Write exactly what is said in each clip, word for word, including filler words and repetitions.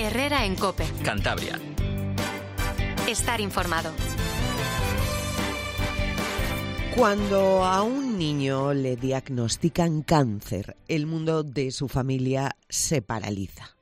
Herrera en COPE. Cantabria. Estar informado. Cuando a un niño le diagnostican cáncer, el mundo de su familia se paraliza.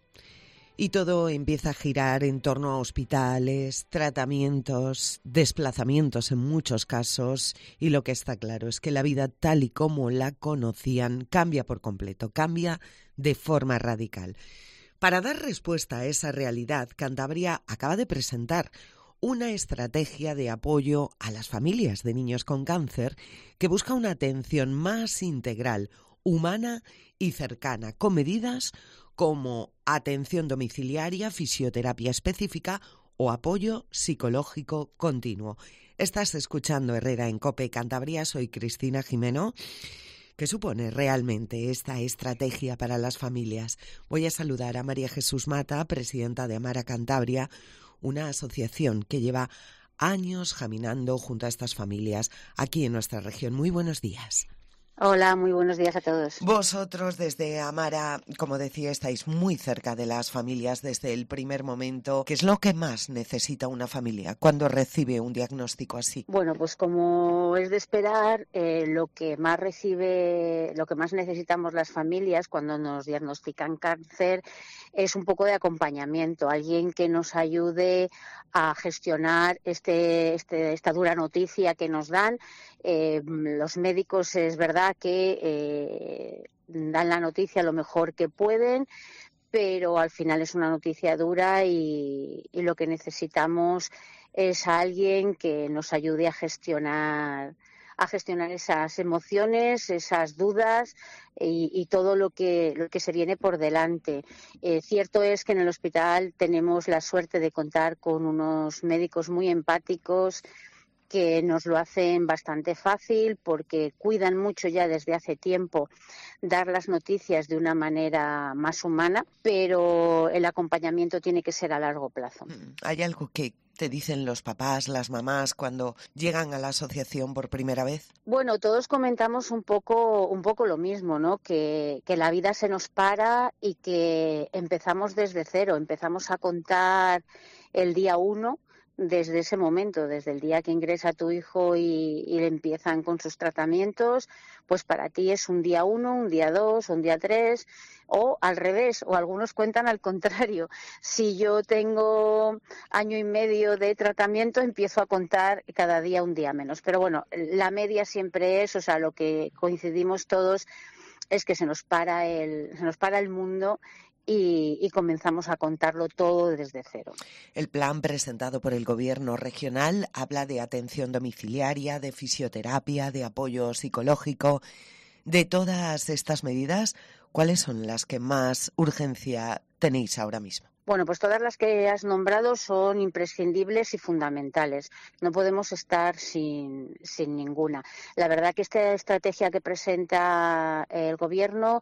Y todo empieza a girar en torno a hospitales, tratamientos, desplazamientos en muchos casos, y lo que está claro es que la vida tal y como la conocían cambia por completo, cambia de forma radical. Para dar respuesta a esa realidad, Cantabria acaba de presentar una estrategia de apoyo a las familias de niños con cáncer que busca una atención más integral, humana y cercana, con medidas como atención domiciliaria, fisioterapia específica o apoyo psicológico continuo. Estás escuchando Herrera en COPE Cantabria, soy Cristina Jimeno. ¿Qué supone realmente esta estrategia para las familias? Voy a saludar a María Jesús Mata, presidenta de Amara Cantabria, una asociación que lleva años caminando junto a estas familias aquí en nuestra región. Muy buenos días. Hola, muy buenos días a todos. Vosotros desde Amara, como decía, estáis muy cerca de las familias desde el primer momento. ¿Qué es lo que más necesita una familia cuando recibe un diagnóstico así? Bueno, pues como es de esperar, eh, lo que más recibe, lo que más necesitamos las familias cuando nos diagnostican cáncer es un poco de acompañamiento, alguien que nos ayude a gestionar este, este, esta dura noticia que nos dan. Eh, los médicos es verdad que eh, dan la noticia lo mejor que pueden, pero al final es una noticia dura y, y lo que necesitamos es a alguien que nos ayude a gestionar a gestionar esas emociones, esas dudas y, y todo lo que, lo que se viene por delante. Eh, cierto es que en el hospital tenemos la suerte de contar con unos médicos muy empáticos que nos lo hacen bastante fácil porque cuidan mucho ya desde hace tiempo dar las noticias de una manera más humana, pero el acompañamiento tiene que ser a largo plazo. ¿Hay algo que te dicen los papás, las mamás cuando llegan a la asociación por primera vez? Bueno, todos comentamos un poco, un poco lo mismo, ¿no? Que, que la vida se nos para y que empezamos desde cero, empezamos a contar el día uno. Desde ese momento, desde el día que ingresa tu hijo y, y empiezan con sus tratamientos, pues para ti es un día uno, un día dos, un día tres, o al revés, o algunos cuentan al contrario. Si yo tengo año y medio de tratamiento, empiezo a contar cada día un día menos. Pero bueno, la media siempre es, o sea, lo que coincidimos todos es que se nos para el, se nos para el mundo Y, y comenzamos a contarlo todo desde cero. El plan presentado por el Gobierno regional habla de atención domiciliaria, de fisioterapia, de apoyo psicológico. De todas estas medidas, ¿cuáles son las que más urgencia tenéis ahora mismo? Bueno, pues todas las que has nombrado son imprescindibles y fundamentales. No podemos estar sin, sin ninguna. La verdad que esta estrategia que presenta el Gobierno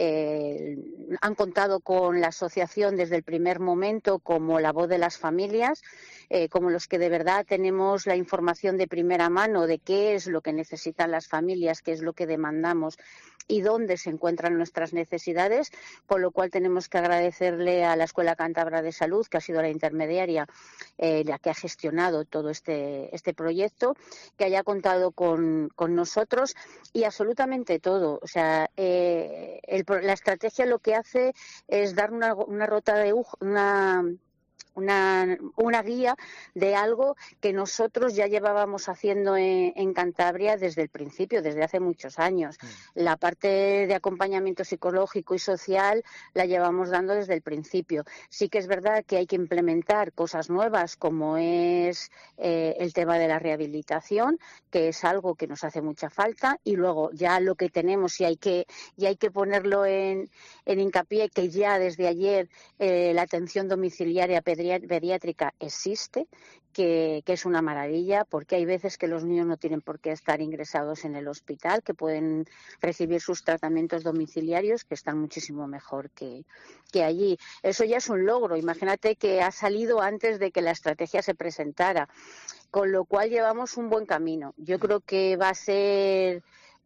eh, han contado con la asociación desde el primer momento como la voz de las familias, eh, como los que de verdad tenemos la información de primera mano de qué es lo que necesitan las familias, qué es lo que demandamos y dónde se encuentran nuestras necesidades, con lo cual tenemos que agradecerle a la Escuela Cántabra de Salud, que ha sido la intermediaria, eh, la que ha gestionado todo este, este proyecto, que haya contado con, con nosotros y absolutamente todo. O sea, eh, el, la estrategia lo que hace es dar una, una rota de una Una, una guía de algo que nosotros ya llevábamos haciendo en, en Cantabria desde el principio, desde hace muchos años. Mm. La parte de acompañamiento psicológico y social la llevamos dando desde el principio. Sí que es verdad que hay que implementar cosas nuevas como es eh, el tema de la rehabilitación, que es algo que nos hace mucha falta, y luego ya lo que tenemos y hay que, y hay que ponerlo en, en hincapié, que ya desde ayer eh, la atención domiciliaria pediátrica pediátrica existe, que, que es una maravilla, porque hay veces que los niños no tienen por qué estar ingresados en el hospital, que pueden recibir sus tratamientos domiciliarios, que están muchísimo mejor que, que allí. Eso ya es un logro. Imagínate que ha salido antes de que la estrategia se presentara, con lo cual llevamos un buen camino. Yo creo que va a ser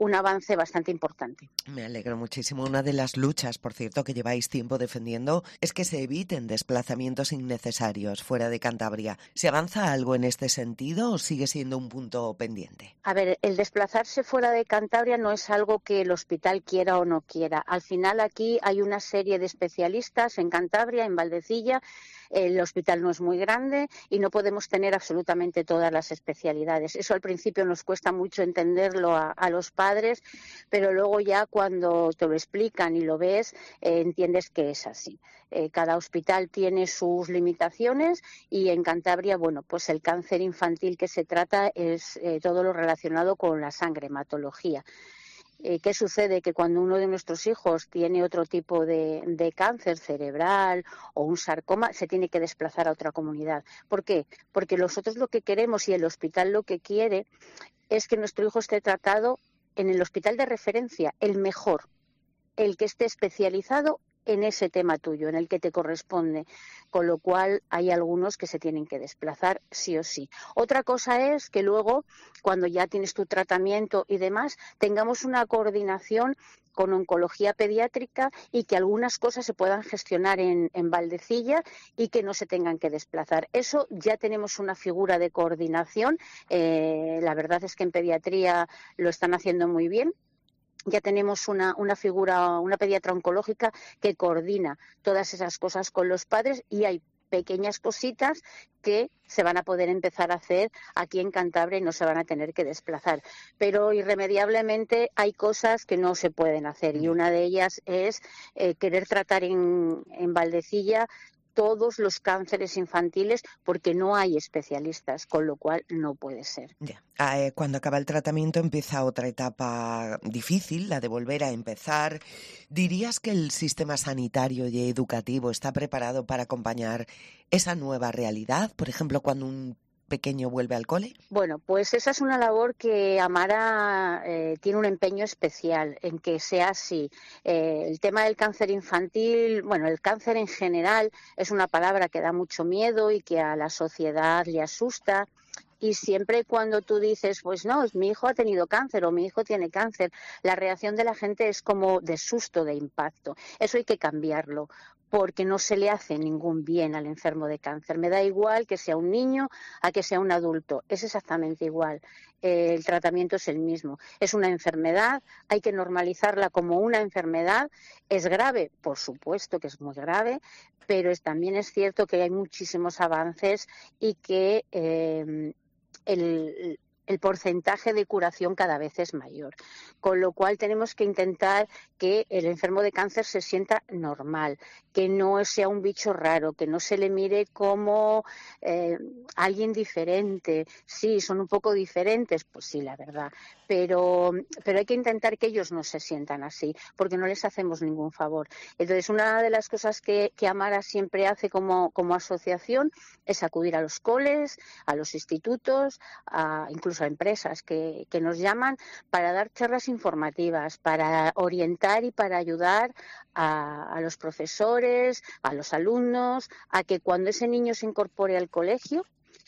un avance bastante importante. Me alegro muchísimo. Una de las luchas, por cierto, que lleváis tiempo defendiendo es que se eviten desplazamientos innecesarios fuera de Cantabria. ¿Se avanza algo en este sentido o sigue siendo un punto pendiente? A ver, el desplazarse fuera de Cantabria no es algo que el hospital quiera o no quiera. Al final aquí hay una serie de especialistas en Cantabria, en Valdecilla. El hospital no es muy grande y no podemos tener absolutamente todas las especialidades. Eso al principio nos cuesta mucho entenderlo a, a los padres, pero luego ya cuando te lo explican y lo ves, eh, entiendes que es así. Eh, cada hospital tiene sus limitaciones y en Cantabria, bueno, pues el cáncer infantil que se trata es eh, todo lo relacionado con la sangre, hematología. Eh, ¿Qué sucede? Que cuando uno de nuestros hijos tiene otro tipo de, de cáncer cerebral o un sarcoma, se tiene que desplazar a otra comunidad. ¿Por qué? Porque nosotros lo que queremos y el hospital lo que quiere es que nuestro hijo esté tratado en el hospital de referencia, el mejor, el que esté especializado en ese tema tuyo, en el que te corresponde, con lo cual hay algunos que se tienen que desplazar sí o sí. Otra cosa es que luego, cuando ya tienes tu tratamiento y demás, tengamos una coordinación con oncología pediátrica y que algunas cosas se puedan gestionar en, en Valdecilla y que no se tengan que desplazar. Eso ya tenemos una figura de coordinación. Eh, la verdad es que en pediatría lo están haciendo muy bien. Ya tenemos una, una figura, una pediatra oncológica que coordina todas esas cosas con los padres y hay pequeñas cositas que se van a poder empezar a hacer aquí en Cantabria y no se van a tener que desplazar. Pero irremediablemente hay cosas que no se pueden hacer y una de ellas es eh, querer tratar en, en Valdecilla todos los cánceres infantiles porque no hay especialistas, con lo cual no puede ser. Ya. Eh, cuando acaba el tratamiento empieza otra etapa difícil, la de volver a empezar. ¿Dirías que el sistema sanitario y educativo está preparado para acompañar esa nueva realidad? Por ejemplo, cuando un pequeño vuelve al cole. Bueno, pues esa es una labor que Amara eh, tiene un empeño especial en que sea así. Eh, el tema del cáncer infantil, bueno, el cáncer en general es una palabra que da mucho miedo y que a la sociedad le asusta. Y siempre cuando tú dices, pues no, mi hijo ha tenido cáncer o mi hijo tiene cáncer, la reacción de la gente es como de susto, de impacto. Eso hay que cambiarlo, porque no se le hace ningún bien al enfermo de cáncer. Me da igual que sea un niño a que sea un adulto, es exactamente igual. Eh, el tratamiento es el mismo. Es una enfermedad, hay que normalizarla como una enfermedad. ¿Es grave? Por supuesto que es muy grave, pero es, también es cierto que hay muchísimos avances y que eh, el... el porcentaje de curación cada vez es mayor, con lo cual tenemos que intentar que el enfermo de cáncer se sienta normal, que no sea un bicho raro, que no se le mire como eh, alguien diferente. Sí, son un poco diferentes, pues sí, la verdad, pero, pero hay que intentar que ellos no se sientan así, porque no les hacemos ningún favor. Entonces, una de las cosas que, que Amara siempre hace como, como asociación es acudir a los coles, a los institutos, a, incluso a empresas que, que nos llaman para dar charlas informativas, para orientar y para ayudar a, a los profesores, a los alumnos, a que cuando ese niño se incorpore al colegio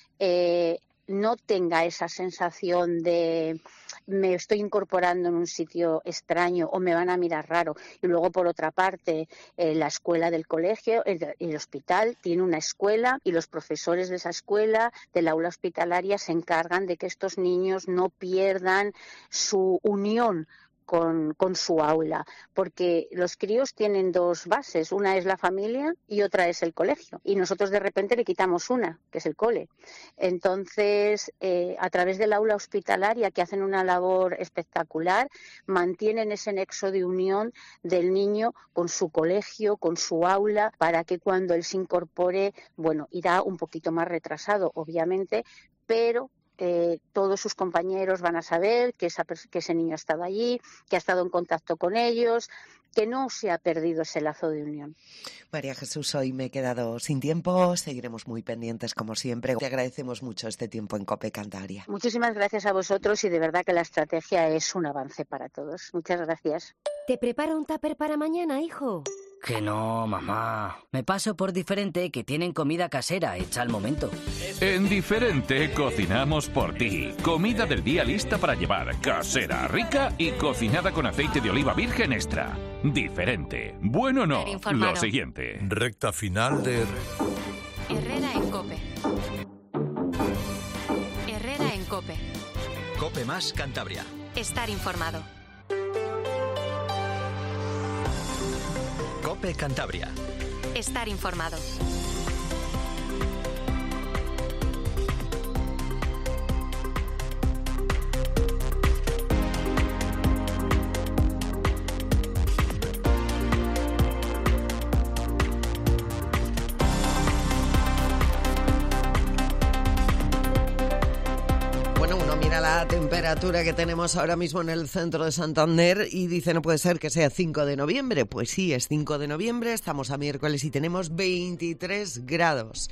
eh, no tenga esa sensación de me estoy incorporando en un sitio extraño o me van a mirar raro. Y luego, por otra parte, eh, la escuela del colegio, el, el hospital tiene una escuela y los profesores de esa escuela, del aula hospitalaria, se encargan de que estos niños no pierdan su unión Con, con su aula, porque los críos tienen dos bases, una es la familia y otra es el colegio, y nosotros de repente le quitamos una, que es el cole. Entonces, eh, a través del aula hospitalaria, que hacen una labor espectacular, mantienen ese nexo de unión del niño con su colegio, con su aula, para que cuando él se incorpore, bueno, irá un poquito más retrasado, obviamente, pero Eh, todos sus compañeros van a saber que, esa, que ese niño ha estado allí, que ha estado en contacto con ellos, que no se ha perdido ese lazo de unión. María Jesús, hoy me he quedado sin tiempo, seguiremos muy pendientes como siempre. Te agradecemos mucho este tiempo en COPE Cantabria. Muchísimas gracias a vosotros y de verdad que la estrategia es un avance para todos. Muchas gracias. ¿Te prepara un tupper para mañana, hijo? Que no, mamá. Me paso por Diferente, que tienen comida casera hecha al momento. En Diferente cocinamos por ti. Comida del día lista para llevar, casera, rica y cocinada con aceite de oliva virgen extra. Diferente. Bueno, no. Lo siguiente. Recta final de Herrera. Herrera en COPE. Herrera en COPE. COPE más Cantabria. Estar informado. COPE Cantabria. Estar informado. La temperatura que tenemos ahora mismo en el centro de Santander y dice no puede ser que sea cinco de noviembre. Pues sí, es cinco de noviembre, estamos a miércoles y tenemos veintitrés grados.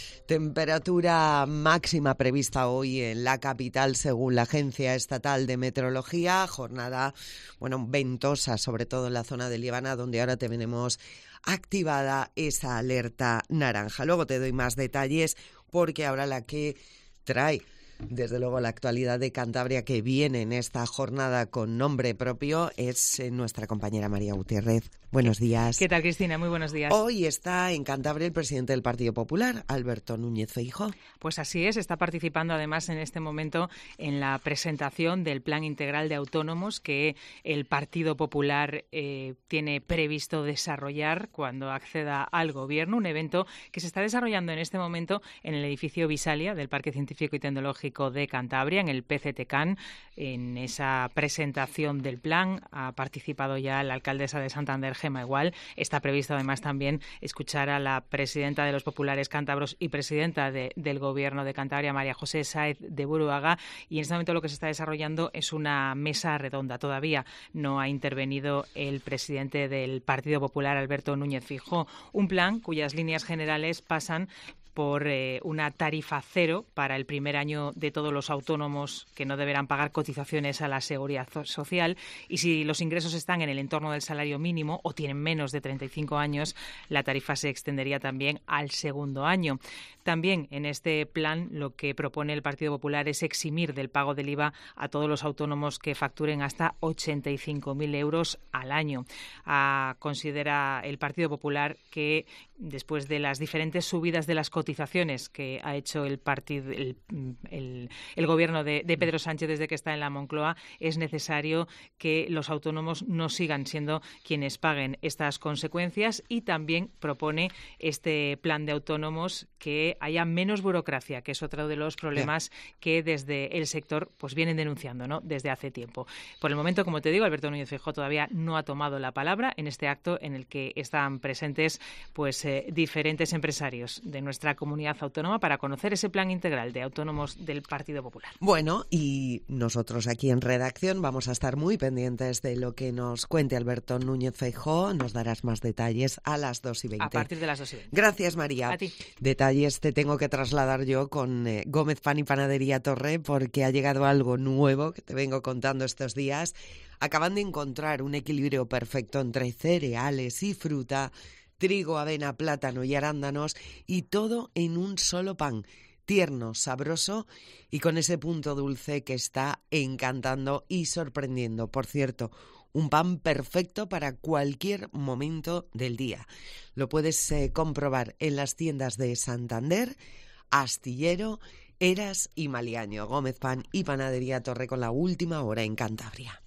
Temperatura máxima prevista hoy en la capital según la Agencia Estatal de Meteorología. Jornada, bueno, ventosa, sobre todo en la zona de Líbana, donde ahora tenemos activada esa alerta naranja. Luego te doy más detalles porque ahora la que trae desde luego la actualidad de Cantabria que viene en esta jornada con nombre propio es eh, nuestra compañera María Gutiérrez. Buenos días. ¿Qué tal, Cristina? Muy buenos días. Hoy está en Cantabria el presidente del Partido Popular, Alberto Núñez Feijóo. Pues así es, está participando además en este momento en la presentación del Plan Integral de Autónomos que el Partido Popular eh, tiene previsto desarrollar cuando acceda al Gobierno, un evento que se está desarrollando en este momento en el edificio Visalia del Parque Científico y Tecnológico de Cantabria, en el P C T CAN. En esa presentación del plan ha participado ya la alcaldesa de Santander, Gema Igual. Está previsto además también escuchar a la presidenta de los populares cántabros y presidenta de, del Gobierno de Cantabria, María José Sáez de Buruaga, y en este momento lo que se está desarrollando es una mesa redonda. Todavía no ha intervenido el presidente del Partido Popular, Alberto Núñez Feijóo. Un plan cuyas líneas generales pasan por eh, una tarifa cero para el primer año de todos los autónomos que no deberán pagar cotizaciones a la Seguridad Social, y si los ingresos están en el entorno del salario mínimo o tienen menos de treinta y cinco años, la tarifa se extendería también al segundo año. También en este plan lo que propone el Partido Popular es eximir del pago del I V A a todos los autónomos que facturen hasta ochenta y cinco mil euros al año. Ah, considera el Partido Popular que después de las diferentes subidas de las cotizaciones que ha hecho el partido, el, el, el gobierno de, de Pedro Sánchez desde que está en la Moncloa, es necesario que los autónomos no sigan siendo quienes paguen estas consecuencias, y también propone este plan de autónomos que haya menos burocracia, que es otro de los problemas yeah. que desde el sector pues vienen denunciando, ¿no?, desde hace tiempo. Por el momento, como te digo, Alberto Núñez Feijóo todavía no ha tomado la palabra en este acto en el que están presentes pues eh, diferentes empresarios de nuestra comunidad autónoma para conocer ese plan integral de autónomos del Partido Popular. Bueno, y nosotros aquí en redacción vamos a estar muy pendientes de lo que nos cuente Alberto Núñez Feijóo. Nos darás más detalles a las dos y veinte. A partir de las dos y veinte. Gracias, María. A ti. Detalles te tengo que trasladar yo con eh, Gómez Pan y Panadería Torre, porque ha llegado algo nuevo que te vengo contando estos días. Acaban de encontrar un equilibrio perfecto entre cereales y fruta, trigo, avena, plátano y arándanos, y todo en un solo pan, tierno, sabroso y con ese punto dulce que está encantando y sorprendiendo. Por cierto, un pan perfecto para cualquier momento del día. Lo puedes eh, comprobar en las tiendas de Santander, Astillero, Eras y Maliaño. Gómez Pan y Panadería Torre con la última hora en Cantabria.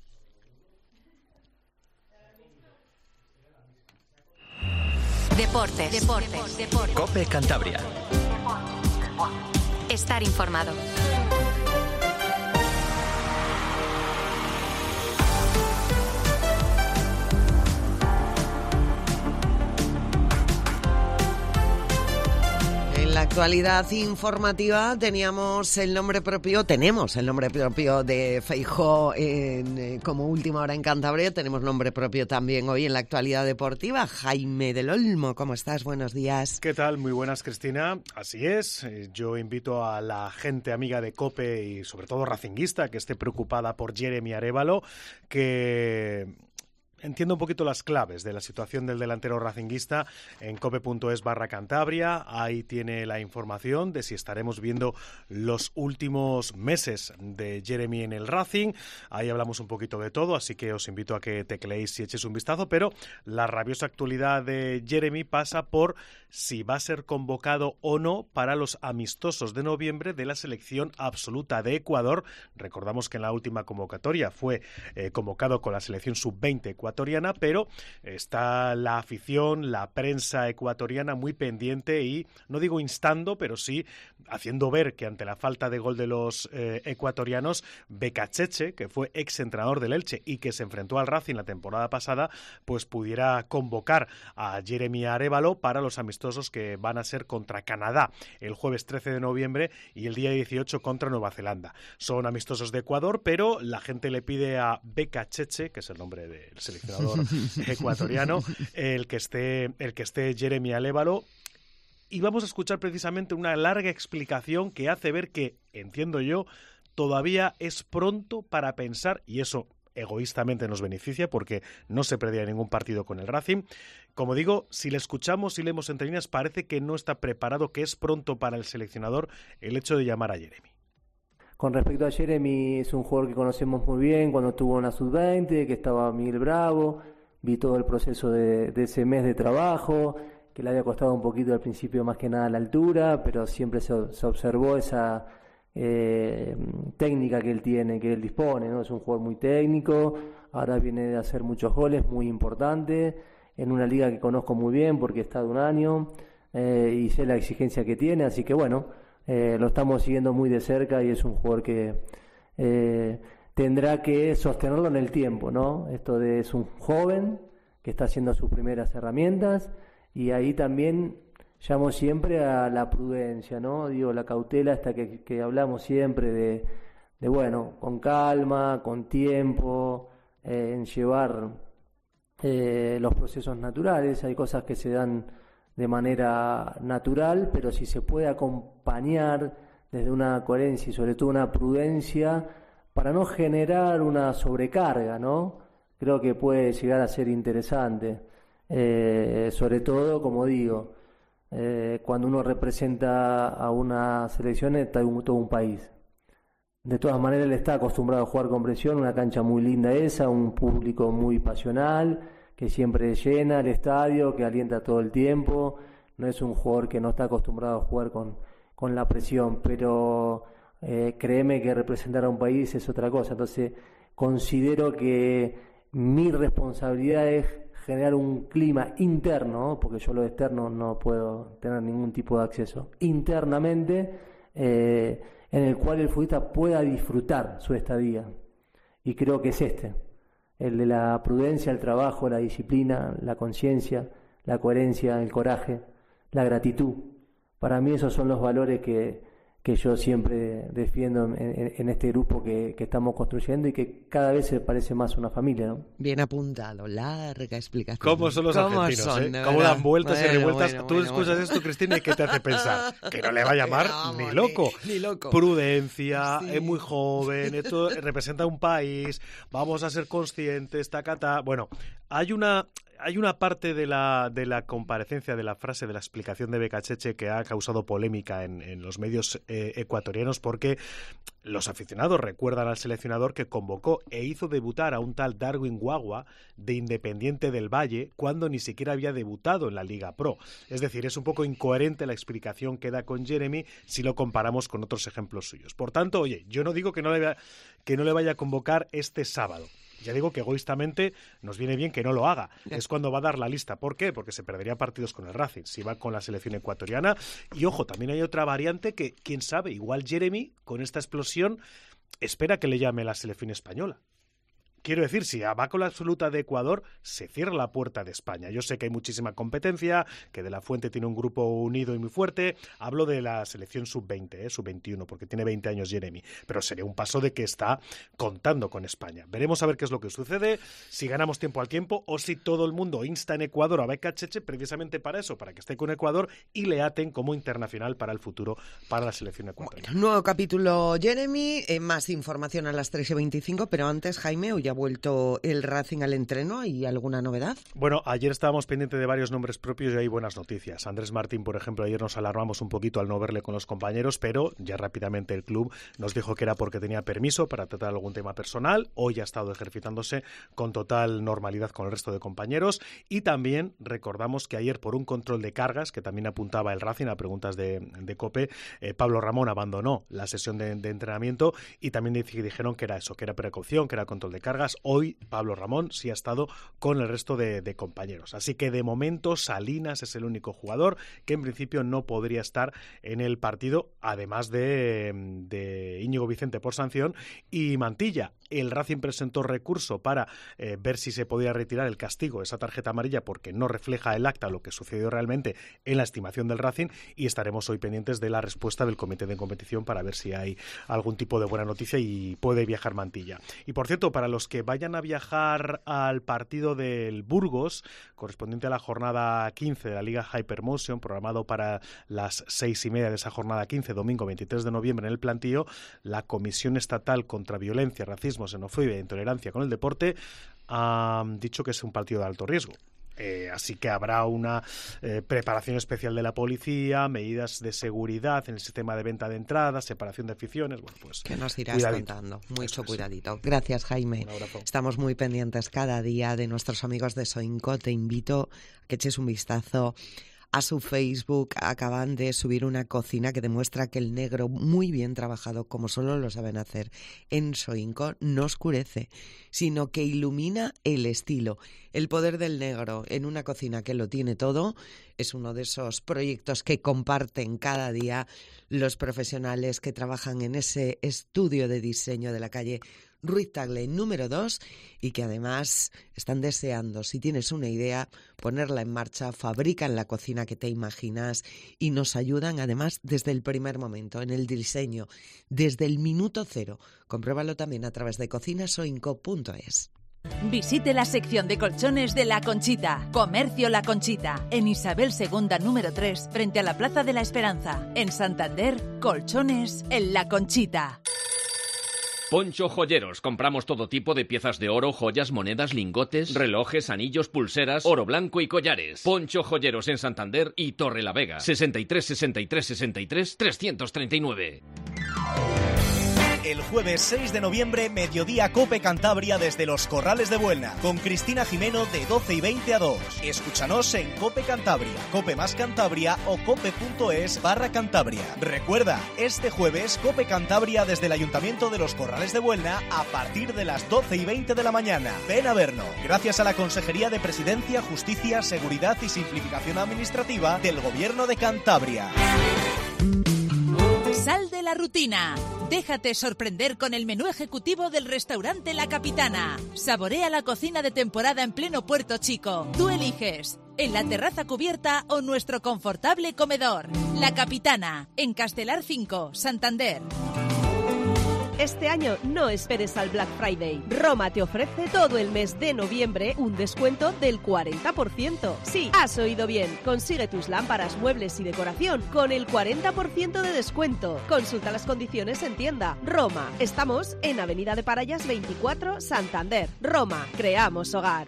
Deportes. Deportes. Deportes. COPE Cantabria. Estar informado. En la actualidad informativa teníamos el nombre propio, tenemos el nombre propio de Feijóo en, eh, como última hora en Cantabria. Tenemos nombre propio también hoy en la actualidad deportiva. Jaime del Olmo, ¿cómo estás? Buenos días. ¿Qué tal? Muy buenas, Cristina. Así es, yo invito a la gente amiga de COPE y sobre todo racinguista que esté preocupada por Jeremy Arévalo, que entienda un poquito las claves de la situación del delantero racinguista en cope.es barra Cantabria. Ahí tiene la información de si estaremos viendo los últimos meses de Jeremy en el Racing. Ahí hablamos un poquito de todo, así que os invito a que tecleéis y echéis un vistazo, pero la rabiosa actualidad de Jeremy pasa por si va a ser convocado o no para los amistosos de noviembre de la selección absoluta de Ecuador. Recordamos que en la última convocatoria fue eh, convocado con la selección sub veinte ecuatoriana, pero está la afición, la prensa ecuatoriana muy pendiente y, no digo instando, pero sí haciendo ver que ante la falta de gol de los eh, ecuatorianos, Becacheche, que fue ex entrenador del Elche y que se enfrentó al Racing la temporada pasada, pues pudiera convocar a Jeremy Arévalo para los amistosos que van a ser contra Canadá el jueves trece de noviembre y el día dieciocho contra Nueva Zelanda. Son amistosos de Ecuador, pero la gente le pide a Becacheche, que es el nombre del seleccionador ecuatoriano, el que esté, el que esté Jeremy Arévalo. Y vamos a escuchar precisamente una larga explicación que hace ver que, entiendo yo, todavía es pronto para pensar, y eso egoístamente nos beneficia porque no se perdería ningún partido con el Racing. Como digo, si le escuchamos y leemos entre líneas, parece que no está preparado, que es pronto para el seleccionador el hecho de llamar a Jeremy. Con respecto a Jeremy, es un jugador que conocemos muy bien cuando estuvo en la sub veinte, que estaba Miguel Bravo, vi todo el proceso de, de ese mes de trabajo, que le había costado un poquito al principio más que nada la altura, pero siempre se, se observó esa eh, técnica que él tiene, que él dispone, ¿no? Es un jugador muy técnico, ahora viene de hacer muchos goles, muy importante, en una liga que conozco muy bien porque he estado un año eh, y sé la exigencia que tiene, así que bueno, eh, lo estamos siguiendo muy de cerca y es un jugador que eh, tendrá que sostenerlo en el tiempo, ¿no? Esto de es un joven que está haciendo sus primeras herramientas y ahí también llamo siempre a la prudencia, ¿no? Digo, la cautela hasta que, que hablamos siempre de, de, bueno, con calma, con tiempo, eh, en llevar eh, los procesos naturales. Hay cosas que se dan de manera natural, pero si se puede acompañar desde una coherencia y sobre todo una prudencia para no generar una sobrecarga, ¿no? Creo que puede llegar a ser interesante, eh, sobre todo, como digo, eh, cuando uno representa a una selección está un, todo un país. De todas maneras, él está acostumbrado a jugar con presión, una cancha muy linda esa, un público muy pasional, que siempre llena el estadio, que alienta todo el tiempo. No es un jugador que no está acostumbrado a jugar con, con la presión, pero eh, créeme que representar a un país es otra cosa. Entonces, considero que mi responsabilidad es generar un clima interno, porque yo lo externo no puedo tener ningún tipo de acceso, internamente, eh, en el cual el futbolista pueda disfrutar su estadía. Y creo que es este, el de la prudencia, el trabajo, la disciplina, la conciencia, la coherencia, el coraje, la gratitud. Para mí esos son los valores que, que yo siempre defiendo en, en, en este grupo que, que estamos construyendo y que cada vez se parece más una familia, ¿no? Bien apuntado, larga explicación. ¿Cómo son los ¿Cómo argentinos? son, ¿eh? ¿Cómo dan vueltas bueno, y revueltas? bueno, Tú bueno, escuchas bueno. esto, Cristina, y ¿qué te hace pensar? Que no le va a llamar Vamos, ni loco. Ni, ni loco. Prudencia, Sí. es muy joven, esto representa un país, vamos a ser conscientes, tacata. Bueno, hay una... Hay una parte de la, de la comparecencia, de la frase, de la explicación de Becacheche que ha causado polémica en, en los medios eh, ecuatorianos porque los aficionados recuerdan al seleccionador que convocó e hizo debutar a un tal Darwin Guagua de Independiente del Valle cuando ni siquiera había debutado en la Liga Pro. Es decir, es un poco incoherente la explicación que da con Jeremy si lo comparamos con otros ejemplos suyos. Por tanto, oye, yo no digo que no le, vaya, que no le vaya a convocar este sábado. Ya digo que egoístamente nos viene bien que no lo haga. Es cuando va a dar la lista. ¿Por qué? Porque se perdería partidos con el Racing, si va con la selección ecuatoriana. Y ojo, también hay otra variante que, quién sabe, igual Jeremy, con esta explosión, espera que le llame la selección española. Quiero decir, si va con la absoluta de Ecuador, se cierra la puerta de España. Yo sé que hay muchísima competencia, que De la Fuente tiene un grupo unido y muy fuerte. Hablo de la selección sub veinte, ¿eh? sub veintiuno, porque tiene veinte años Jeremy. Pero sería un paso de que está contando con España. Veremos a ver qué es lo que sucede, si ganamos tiempo al tiempo o si todo el mundo insta en Ecuador a Becacheche precisamente para eso, para que esté con Ecuador y le aten como internacional para el futuro para la selección ecuatoriana. Bueno, nuevo capítulo Jeremy, eh, más información a las tres y veinticinco, pero antes, Jaime, huyamos vuelto el Racing al entreno. ¿Hay alguna novedad? Bueno, ayer estábamos pendientes de varios nombres propios y hay buenas noticias. Andrés Martín, por ejemplo, ayer nos alarmamos un poquito al no verle con los compañeros, pero ya rápidamente el club nos dijo que era porque tenía permiso para tratar algún tema personal. Hoy ha estado ejercitándose con total normalidad con el resto de compañeros. Y también recordamos que ayer, por un control de cargas, que también apuntaba el Racing a preguntas de, de COPE, eh, Pablo Ramón abandonó la sesión de, de entrenamiento y también dijeron que era eso, que era precaución, que era control de cargas. Hoy Pablo Ramón sí ha estado con el resto de, de compañeros. Así que de momento Salinas es el único jugador que en principio no podría estar en el partido, además de, de Íñigo Vicente por sanción y Mantilla. El Racing presentó recurso para eh, ver si se podía retirar el castigo, esa tarjeta amarilla, porque no refleja el acta lo que sucedió realmente en la estimación del Racing, y estaremos hoy pendientes de la respuesta del comité de competición para ver si hay algún tipo de buena noticia y puede viajar Mantilla. Y por cierto, para los que vayan a viajar al partido del Burgos, correspondiente a la jornada quince de la Liga Hypermotion, programado para las seis y media de esa jornada quince, domingo veintitrés de noviembre en el Plantío, la Comisión Estatal contra Violencia, Racismo, Xenofobia e Intolerancia con el Deporte ha dicho que es un partido de alto riesgo. Eh, así que habrá una eh, preparación especial de la policía, medidas de seguridad en el sistema de venta de entradas, separación de aficiones. Bueno, pues que nos irás cuidadito. contando. Mucho es, cuidadito. Gracias, Jaime. Un abrazo. Estamos muy pendientes cada día de nuestros amigos de Soinco. Te invito a que eches un vistazo a su Facebook. Acaban de subir una cocina que demuestra que el negro, muy bien trabajado, como solo lo saben hacer en Soinco, no oscurece, sino que ilumina el estilo. El poder del negro en una cocina que lo tiene todo es uno de esos proyectos que comparten cada día los profesionales que trabajan en ese estudio de diseño de la calle Ruiz Tagle número dos, y que además están deseando, si tienes una idea, ponerla en marcha, fabrican la cocina que te imaginas y nos ayudan además desde el primer momento en el diseño, desde el minuto cero. Compruébalo también a través de cocinasoinco punto es. Visite la sección de colchones de La Conchita. Comercio La Conchita, en Isabel segunda número tres, frente a la Plaza de la Esperanza. En Santander, colchones en La Conchita. Poncho Joyeros. Compramos todo tipo de piezas de oro, joyas, monedas, lingotes, relojes, anillos, pulseras, oro blanco y collares. Poncho Joyeros en Santander y Torrelavega. sesenta y tres, sesenta y tres, sesenta y tres, trescientos treinta y nueve. El jueves seis de noviembre, mediodía Cope Cantabria desde los Corrales de Buelna, con Cristina Jimeno de doce y veinte a dos. Escúchanos en Cope Cantabria, Cope más Cantabria o cope.es barra Cantabria. Recuerda, este jueves Cope Cantabria desde el Ayuntamiento de los Corrales de Buelna a partir de las doce y veinte de la mañana. Ven a vernos, gracias a la Consejería de Presidencia, Justicia, Seguridad y Simplificación Administrativa del Gobierno de Cantabria. Sal de la rutina. Déjate sorprender con el menú ejecutivo del restaurante La Capitana. Saborea la cocina de temporada en pleno Puerto Chico. Tú eliges, en la terraza cubierta o nuestro confortable comedor. La Capitana, en Castelar cinco, Santander. Este año no esperes al Black Friday. Roma te ofrece todo el mes de noviembre un descuento del cuarenta por ciento. Sí, has oído bien. Consigue tus lámparas, muebles y decoración con el cuarenta por ciento de descuento. Consulta las condiciones en tienda. Roma. Estamos en Avenida de Parayas veinticuatro, Santander. Roma. Creamos hogar.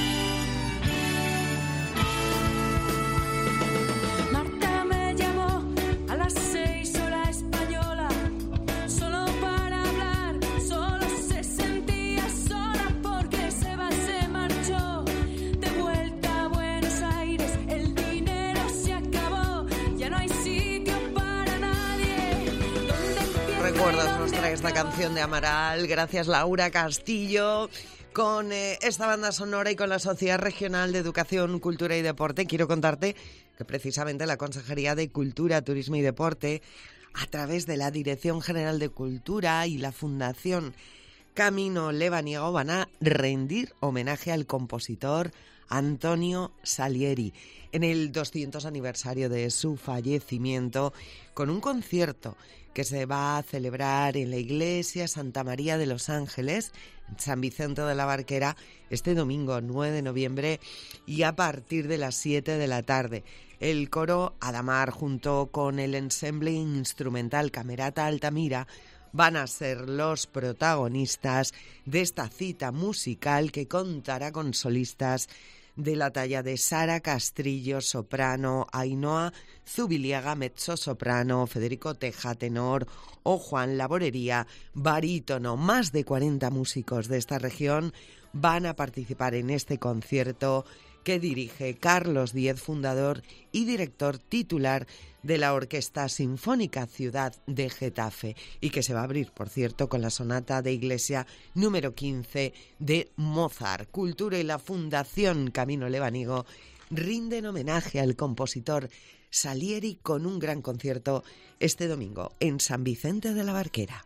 Recuerdos nos trae esta canción de Amaral, gracias Laura Castillo, con eh, esta banda sonora y con la Sociedad Regional de Educación, Cultura y Deporte. Quiero contarte que precisamente la Consejería de Cultura, Turismo y Deporte, a través de la Dirección General de Cultura y la Fundación Camino Lebaniego, van a rendir homenaje al compositor Antonio Salieri en el doscientos aniversario de su fallecimiento, con un concierto que se va a celebrar en la iglesia Santa María de los Ángeles, en San Vicente de la Barquera, este domingo nueve de noviembre y a partir de las siete de la tarde. El coro Adamar junto con el ensemble instrumental Camerata Altamira van a ser los protagonistas de esta cita musical que contará con solistas de la talla de Sara Castrillo, soprano, Ainhoa Zubiliaga, mezzosoprano, Federico Teja, tenor, o Juan Laborería, barítono. Más de cuarenta músicos de esta región van a participar en este concierto que dirige Carlos Díez, fundador y director titular de la Orquesta Sinfónica Ciudad de Getafe, y que se va a abrir, por cierto, con la sonata de Iglesia número quince de Mozart. Cultura y la Fundación Camino Lebanigo rinden homenaje al compositor Salieri con un gran concierto este domingo en San Vicente de la Barquera.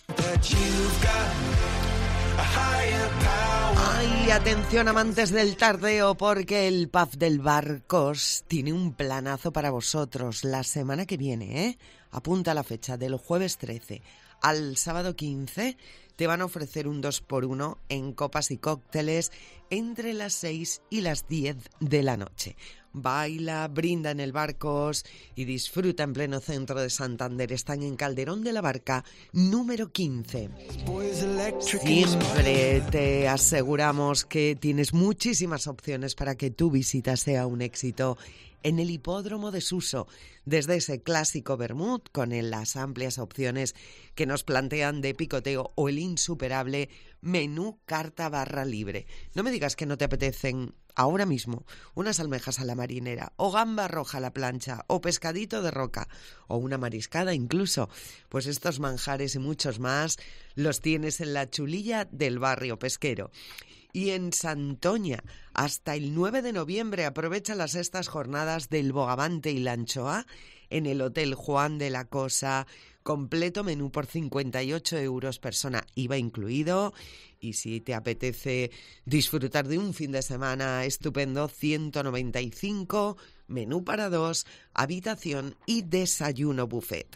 Ay, atención amantes del tardeo, porque el pub del Barcos tiene un planazo para vosotros la semana que viene, ¿eh? Apunta la fecha, del jueves trece al sábado quince, te van a ofrecer un dos por uno en copas y cócteles entre las seis y las diez de la noche. Baila, brinda en el Barcos y disfruta en pleno centro de Santander. Están en Calderón de la Barca, número quince. Siempre te aseguramos que tienes muchísimas opciones para que tu visita sea un éxito en el Hipódromo de Suso, desde ese clásico vermut con las amplias opciones que nos plantean de picoteo o el insuperable menú carta barra libre. No me digas que no te apetecen ahora mismo unas almejas a la marinera, o gamba roja a la plancha, o pescadito de roca, o una mariscada incluso. Pues estos manjares y muchos más los tienes en la Chulilla del barrio pesquero. Y en Santoña, hasta el nueve de noviembre, aprovecha las sextas jornadas del bogavante y la anchoa en el Hotel Juan de la Cosa. Completo menú por cincuenta y ocho euros persona, I V A incluido. Y si te apetece disfrutar de un fin de semana estupendo, ciento noventa y cinco, menú para dos, habitación y desayuno buffet.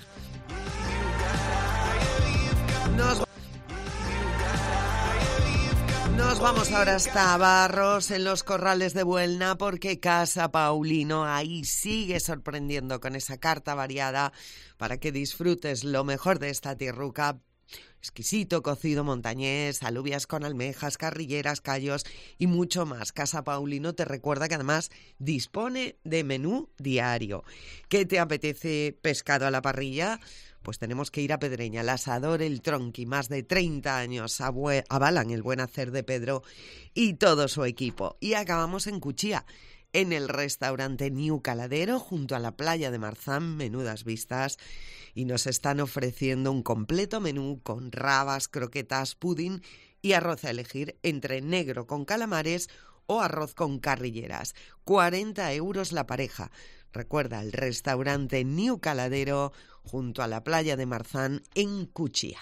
Nos Nos vamos ahora hasta Barros, en los Corrales de Buelna, porque Casa Paulino ahí sigue sorprendiendo con esa carta variada para que disfrutes lo mejor de esta tierruca. Exquisito cocido montañés, alubias con almejas, carrilleras, callos y mucho más. Casa Paulino te recuerda que además dispone de menú diario. ¿Qué te apetece? ¿Pescado a la parrilla? Pues tenemos que ir a Pedreña. El asador El Tronqui, más de treinta años, avalan el buen hacer de Pedro y todo su equipo. Y acabamos en Cuchía, en el restaurante New Caladero, junto a la playa de Marzán, menudas vistas, y nos están ofreciendo un completo menú con rabas, croquetas, pudín y arroz a elegir entre negro con calamares o arroz con carrilleras. cuarenta euros la pareja. Recuerda, el restaurante New Caladero, junto a la playa de Marzán, en Cuchía.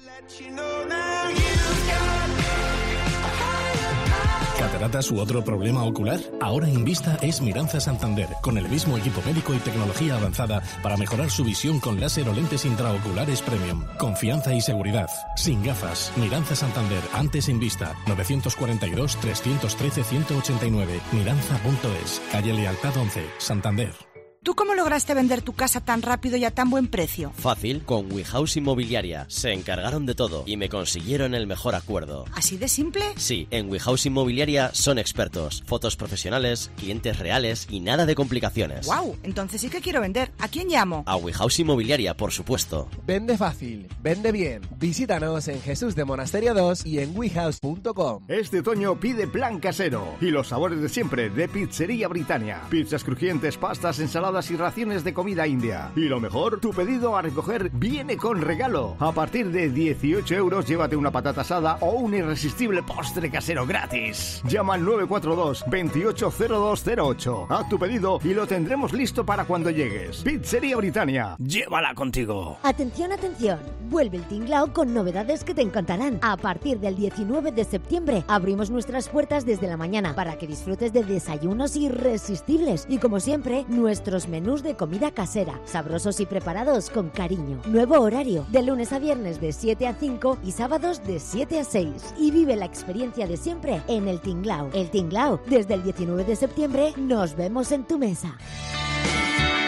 ¿Cataratas u otro problema ocular? Ahora Invista es Miranza Santander, con el mismo equipo médico y tecnología avanzada para mejorar su visión con láser o lentes intraoculares premium. Confianza y seguridad. Sin gafas. Miranza Santander, antes Invista. novecientos cuarenta y dos, trescientos trece, ciento ochenta y nueve. Miranza punto es. Calle Lealtad once, Santander. ¿Tú cómo lograste vender tu casa tan rápido y a tan buen precio? Fácil, con WeHouse Inmobiliaria. Se encargaron de todo y me consiguieron el mejor acuerdo. ¿Así de simple? Sí, en WeHouse Inmobiliaria son expertos. Fotos profesionales, clientes reales y nada de complicaciones. ¡Guau! Entonces sí que quiero vender. ¿A quién llamo? A WeHouse Inmobiliaria, por supuesto. Vende fácil, vende bien. Visítanos en Jesús de Monasterio dos y en wehouse punto com. Este otoño pide plan casero y los sabores de siempre de Pizzería Britannia. Pizzas crujientes, pastas, ensaladas y raciones de comida india. Y lo mejor, tu pedido a recoger viene con regalo. A partir de dieciocho euros llévate una patata asada o un irresistible postre casero gratis. Llama al nueve cuatro dos, veintiocho cero dos cero ocho. Haz tu pedido y lo tendremos listo para cuando llegues. Pizzería Britannia, llévala contigo. Atención, atención. Vuelve el Tinglao con novedades que te encantarán. A partir del diecinueve de septiembre abrimos nuestras puertas desde la mañana para que disfrutes de desayunos irresistibles y, como siempre, nuestros menús de comida casera, sabrosos y preparados con cariño. Nuevo horario, de lunes a viernes de siete a cinco y sábados de siete a seis. Y vive la experiencia de siempre en el Tinglao. El Tinglao, desde el diecinueve de septiembre, nos vemos en tu mesa.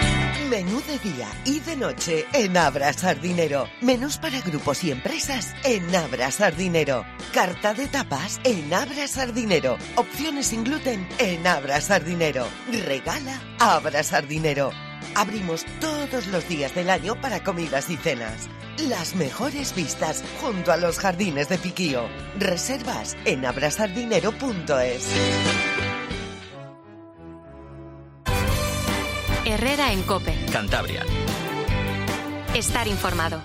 Menú de día y de noche en Abra Sardinero. Menús para grupos y empresas en Abra Sardinero. Carta de tapas en Abra Sardinero. Opciones sin gluten en Abra Sardinero. Regala Abra Sardinero. Abrimos todos los días del año para comidas y cenas. Las mejores vistas junto a los jardines de Piquío. Reservas en abrasardinero punto es. Herrera en COPE. Cantabria. Estar informado.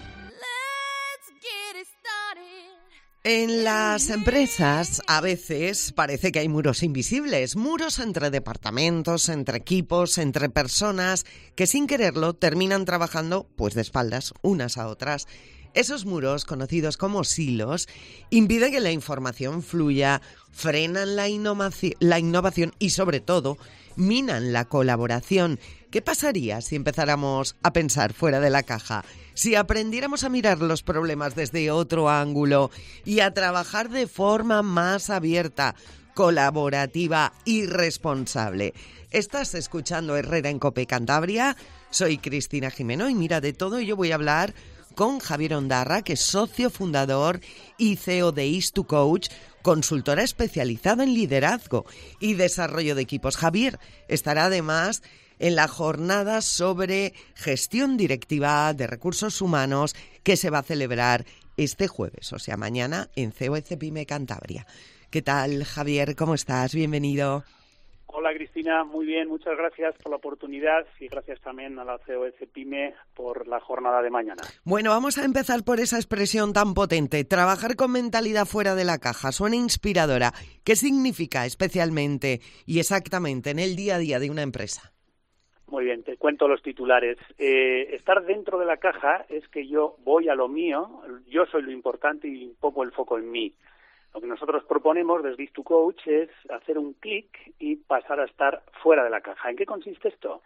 En las empresas a veces parece que hay muros invisibles, muros entre departamentos, entre equipos, entre personas que sin quererlo terminan trabajando pues de espaldas unas a otras. Esos muros, conocidos como silos, impiden que la información fluya, frenan la innovaci- la innovación y sobre todo minan la colaboración. ¿Qué pasaría si empezáramos a pensar fuera de la caja? Si aprendiéramos a mirar los problemas desde otro ángulo y a trabajar de forma más abierta, colaborativa y responsable. Estás escuchando Herrera en COPE Cantabria. Soy Cristina Jimeno y mira, de todo ello voy a hablar con Javier Ondarra, que es socio fundador y C E O de East to Coach, consultora especializada en liderazgo y desarrollo de equipos. Javier estará además en la jornada sobre gestión directiva de recursos humanos que se va a celebrar este jueves, o sea, mañana en C O E C Pyme Cantabria. ¿Qué tal, Javier? ¿Cómo estás? Bienvenido. Hola, Cristina. Muy bien, muchas gracias por la oportunidad y gracias también a la C O E C Pyme por la jornada de mañana. Bueno, vamos a empezar por esa expresión tan potente, trabajar con mentalidad fuera de la caja. Suena inspiradora. ¿Qué significa especialmente y exactamente en el día a día de una empresa? Muy bien, te cuento los titulares. Eh, estar dentro de la caja es que yo voy a lo mío, yo soy lo importante y pongo el foco en mí. Lo que nosotros proponemos desde East to Coach es hacer un clic y pasar a estar fuera de la caja. ¿En qué consiste esto?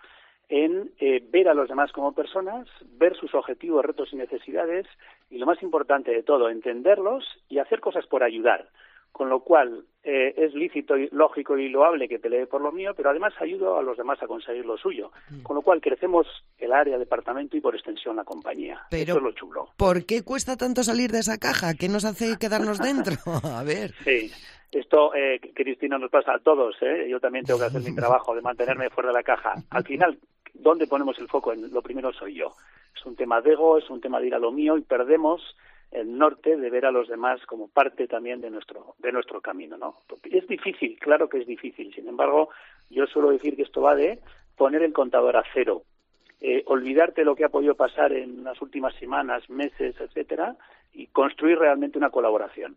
En eh, ver a los demás como personas, ver sus objetivos, retos y necesidades y, lo más importante de todo, entenderlos y hacer cosas por ayudar. Con lo cual, eh, es lícito, y lógico y loable que pelee por lo mío, pero además ayudo a los demás a conseguir lo suyo. Con lo cual, crecemos el área, departamento y, por extensión, la compañía. Pero, eso es lo chulo. ¿por qué cuesta tanto salir de esa caja? ¿Qué nos hace quedarnos dentro? A ver. Sí, esto, eh, Cristina, nos pasa a todos, ¿eh? Yo también tengo que hacer mi trabajo de mantenerme fuera de la caja. Al final, ¿dónde ponemos el foco? En lo primero soy yo. Es un tema de ego, es un tema de ir a lo mío y perdemos el norte de ver a los demás como parte también de nuestro de nuestro camino, ¿no? Es difícil, claro que es difícil. Sin embargo, yo suelo decir que esto va de poner el contador a cero, eh, olvidarte lo que ha podido pasar en las últimas semanas, meses, etcétera, y construir realmente una colaboración.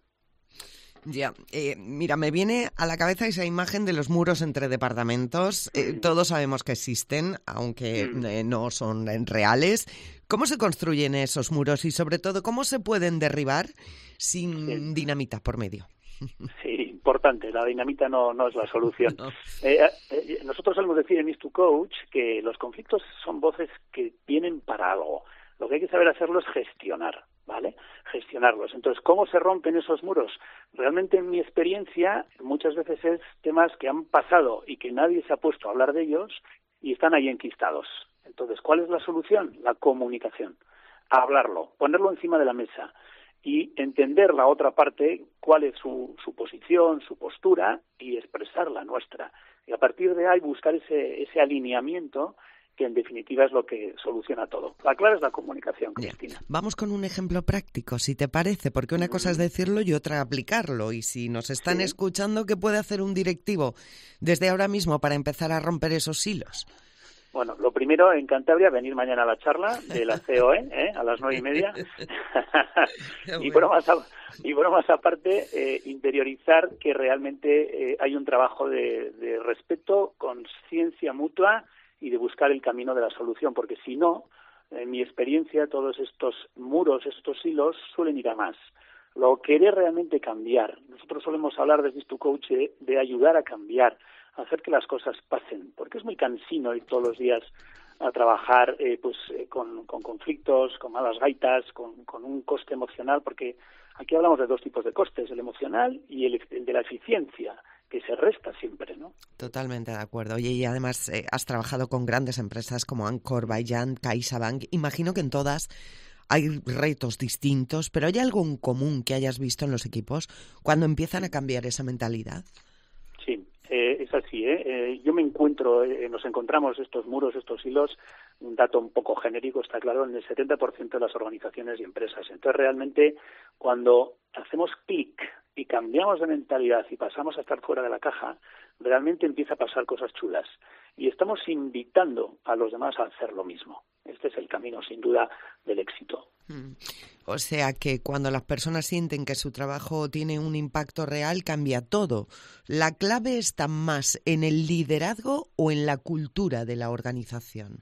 Ya, eh, mira, me viene a la cabeza esa imagen de los muros entre departamentos. Eh, mm. Todos sabemos que existen, aunque mm. eh, no son reales. ¿Cómo se construyen esos muros y, sobre todo, cómo se pueden derribar sin sí. dinamita por medio? Sí, importante. La dinamita no, no es la solución. No. Eh, eh, nosotros solemos decir en East to Coach que los conflictos son voces que vienen para algo. Lo que hay que saber hacerlo es gestionar, ¿vale? Gestionarlos. Entonces, ¿cómo se rompen esos muros? Realmente, en mi experiencia, muchas veces es temas que han pasado y que nadie se ha puesto a hablar de ellos y están ahí enquistados. Entonces, ¿cuál es la solución? La comunicación. Hablarlo, ponerlo encima de la mesa y entender la otra parte, cuál es su, su posición, su postura y expresar la nuestra. Y a partir de ahí buscar ese, ese alineamiento que en definitiva es lo que soluciona todo. La clave es la comunicación, Cristina. Bien. Vamos con un ejemplo práctico, si te parece, porque una cosa es decirlo y otra aplicarlo. Y si nos están sí. escuchando, ¿qué puede hacer un directivo desde ahora mismo para empezar a romper esos hilos? Bueno, lo primero, en Cantabria, venir mañana a la charla de la C O E, ¿eh? a las nueve y media. y, bromas a, y bromas aparte, eh, interiorizar que realmente eh, hay un trabajo de, de respeto, conciencia mutua y de buscar el camino de la solución, porque si no, en mi experiencia, todos estos muros, estos hilos, suelen ir a más. Lo querer realmente cambiar. Nosotros solemos hablar desde East to Coach de, de ayudar a cambiar, a hacer que las cosas pasen, porque es muy cansino ir todos los días a trabajar eh, pues eh, con, con conflictos, con malas gaitas, con, con un coste emocional, porque aquí hablamos de dos tipos de costes, el emocional y el, el de la eficiencia, que se resta siempre, ¿no? Totalmente de acuerdo. Oye, y además eh, has trabajado con grandes empresas como Angkor, Bayan, CaixaBank. Imagino que en todas hay retos distintos, pero ¿hay algo en común que hayas visto en los equipos cuando empiezan a cambiar esa mentalidad? Sí, eh, es así. ¿eh? Eh, yo me encuentro, eh, nos encontramos estos muros, estos hilos, un dato un poco genérico, está claro, en el setenta por ciento de las organizaciones y empresas. Entonces, realmente, cuando hacemos clic y cambiamos de mentalidad y pasamos a estar fuera de la caja, realmente empieza a pasar cosas chulas. Y estamos invitando a los demás a hacer lo mismo. Este es el camino, sin duda, del éxito. Mm. O sea que cuando las personas sienten que su trabajo tiene un impacto real, cambia todo. ¿La clave está más en el liderazgo o en la cultura de la organización?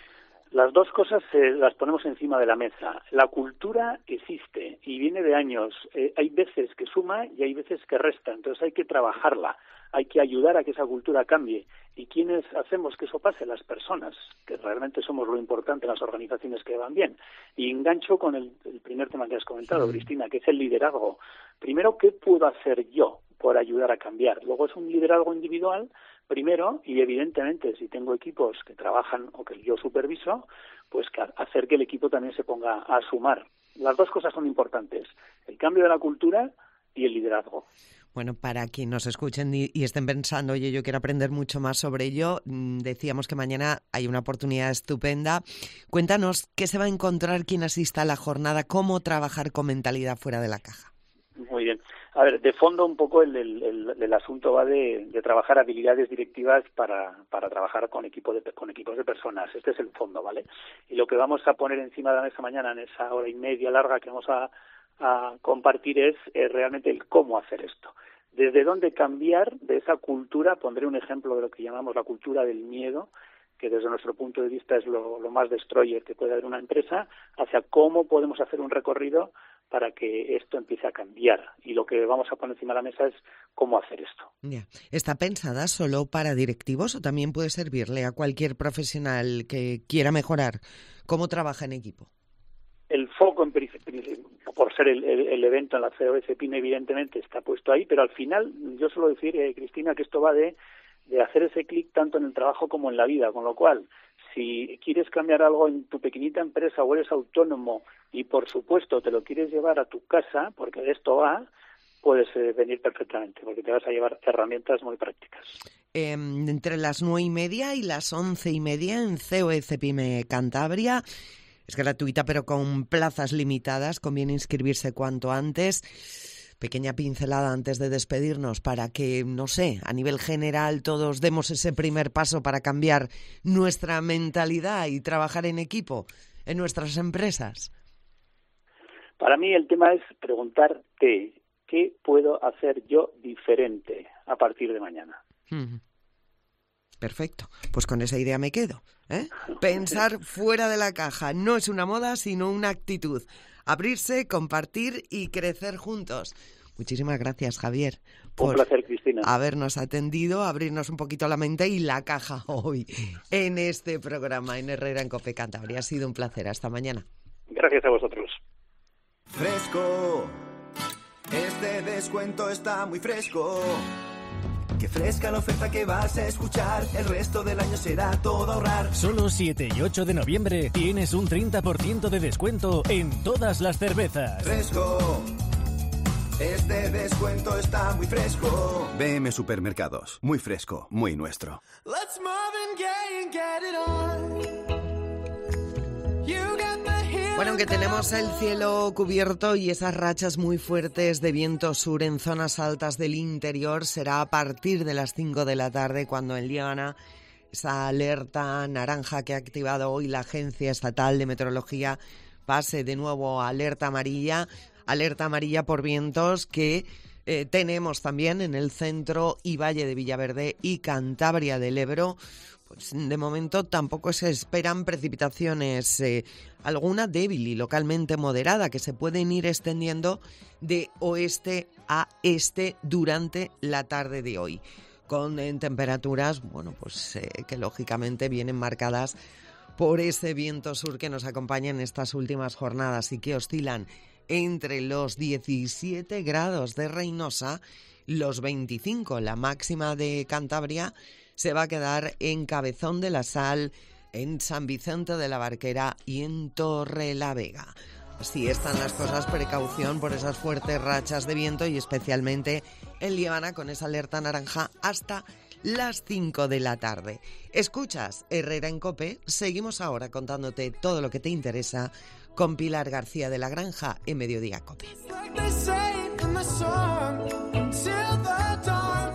Las dos cosas eh, las ponemos encima de la mesa. La cultura existe y viene de años. Eh, hay veces que suma y hay veces que resta. Entonces hay que trabajarla. Hay que ayudar a que esa cultura cambie. ¿Y quiénes hacemos que eso pase? Las personas, que realmente somos lo importante en las organizaciones que van bien. Y engancho con el, el primer tema que has comentado, sí. Cristina, que es el liderazgo. Primero, ¿qué puedo hacer yo por ayudar a cambiar? Luego es un liderazgo individual, primero, y evidentemente si tengo equipos que trabajan o que yo superviso, pues que hacer que el equipo también se ponga a sumar. Las dos cosas son importantes, el cambio de la cultura y el liderazgo. Bueno, para quien nos escuchen y, y estén pensando, oye, yo quiero aprender mucho más sobre ello, decíamos que mañana hay una oportunidad estupenda. Cuéntanos qué se va a encontrar quien asista a la jornada, cómo trabajar con mentalidad fuera de la caja. Muy bien. A ver, de fondo un poco el, el, el, el asunto va de, de trabajar habilidades directivas para, para trabajar con, equipo de, con equipos de personas. Este es el fondo, ¿vale? Y lo que vamos a poner encima de la mesa mañana en esa hora y media larga que vamos a, a compartir es eh, realmente el cómo hacer esto. Desde dónde cambiar de esa cultura, pondré un ejemplo de lo que llamamos la cultura del miedo, que desde nuestro punto de vista es lo, lo más destroyer que puede haber una empresa, hacia cómo podemos hacer un recorrido para que esto empiece a cambiar. Y lo que vamos a poner encima de la mesa es cómo hacer esto. Yeah. ¿Está pensada solo para directivos o también puede servirle a cualquier profesional que quiera mejorar cómo trabaja en equipo? El foco, en, por ser el, el, el evento en la C O S P I N, evidentemente está puesto ahí, pero al final yo suelo decir, eh, Cristina, que esto va de, de hacer ese clic tanto en el trabajo como en la vida, con lo cual, si quieres cambiar algo en tu pequeñita empresa o eres autónomo y, por supuesto, te lo quieres llevar a tu casa, porque de esto va, puedes eh, venir perfectamente, porque te vas a llevar herramientas muy prácticas. Eh, entre las nueve y media y las once y media en C O S P I M E Cantabria. Es gratuita, pero con plazas limitadas. Conviene inscribirse cuanto antes. Pequeña pincelada antes de despedirnos para que, no sé, a nivel general todos demos ese primer paso para cambiar nuestra mentalidad y trabajar en equipo en nuestras empresas. Para mí el tema es preguntarte qué puedo hacer yo diferente a partir de mañana. Mm. Perfecto, pues con esa idea me quedo. ¿eh? Pensar fuera de la caja no es una moda, sino una actitud. Abrirse, compartir y crecer juntos. Muchísimas gracias, Javier, por un placer, Cristina, habernos atendido, abrirnos un poquito la mente y la caja hoy en este programa en Herrera en COPE Cantabria. Ha sido un placer. Hasta mañana. Gracias a vosotros. Fresco, este descuento está muy fresco. Qué fresca la oferta que vas a escuchar, el resto del año será todo ahorrar. Solo siete y ocho de noviembre tienes un treinta por ciento de descuento en todas las cervezas. Fresco, este descuento está muy fresco. B M Supermercados, muy fresco, muy nuestro. Let's Marvin Gaye and get it on. Bueno, aunque tenemos el cielo cubierto y esas rachas muy fuertes de viento sur en zonas altas del interior, será a partir de las cinco de la tarde cuando en Liana esa alerta naranja que ha activado hoy la Agencia Estatal de Meteorología pase de nuevo a alerta amarilla, alerta amarilla por vientos que eh, tenemos también en el centro y Valle de Villaverde y Cantabria del Ebro. Pues de momento tampoco se esperan precipitaciones, eh, alguna débil y localmente moderada, que se pueden ir extendiendo de oeste a este durante la tarde de hoy, con en temperaturas, bueno, pues eh, que lógicamente vienen marcadas por ese viento sur que nos acompaña en estas últimas jornadas y que oscilan entre los diecisiete grados de Reinosa, los veinticinco, la máxima de Cantabria, se va a quedar en Cabezón de la Sal, en San Vicente de la Barquera y en Torrelavega. Así están las cosas, precaución por esas fuertes rachas de viento y especialmente en Liébana con esa alerta naranja hasta las cinco de la tarde. Escuchas Herrera en COPE, seguimos ahora contándote todo lo que te interesa con Pilar García de la Granja en Mediodía COPE.